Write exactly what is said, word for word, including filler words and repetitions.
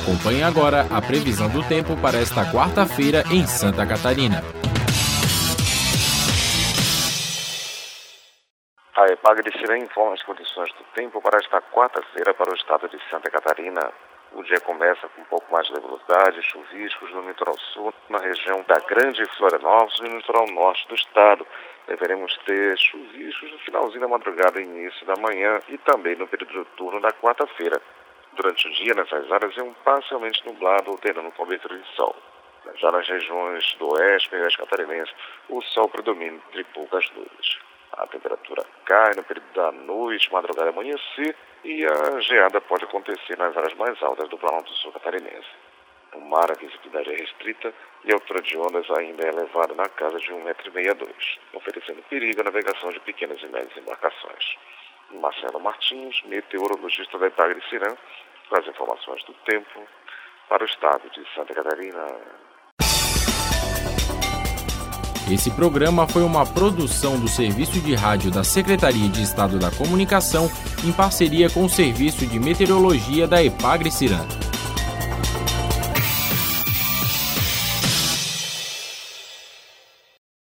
Acompanhe agora a previsão do tempo para esta quarta-feira em Santa Catarina. A Epagre-Ciran informa as condições do tempo para esta quarta-feira para o estado de Santa Catarina. O dia começa com um pouco mais de nebulosidade, chuviscos no litoral sul, na região da Grande Florianópolis e no litoral norte do estado. Deveremos ter chuviscos no finalzinho da madrugada e início da manhã e também no período noturno da quarta-feira. Durante o dia, nessas áreas, é um parcialmente nublado, alternando cobertura de sol. Já nas regiões do oeste e oeste catarinense, o sol predomina entre poucas nuvens. A temperatura cai no período da noite, madrugada e amanhecer, e a geada pode acontecer nas áreas mais altas do Planalto Sul catarinense. No mar, a visibilidade é restrita e a altura de ondas ainda é elevada na casa de um metro e meio a dois, oferecendo perigo à navegação de pequenas e médias embarcações. Marcelo Martins, meteorologista da Epagre-Ciran, com as informações do tempo para o estado de Santa Catarina. Esse programa foi uma produção do Serviço de Rádio da Secretaria de Estado da Comunicação em parceria com o Serviço de Meteorologia da Epagre-Ciran.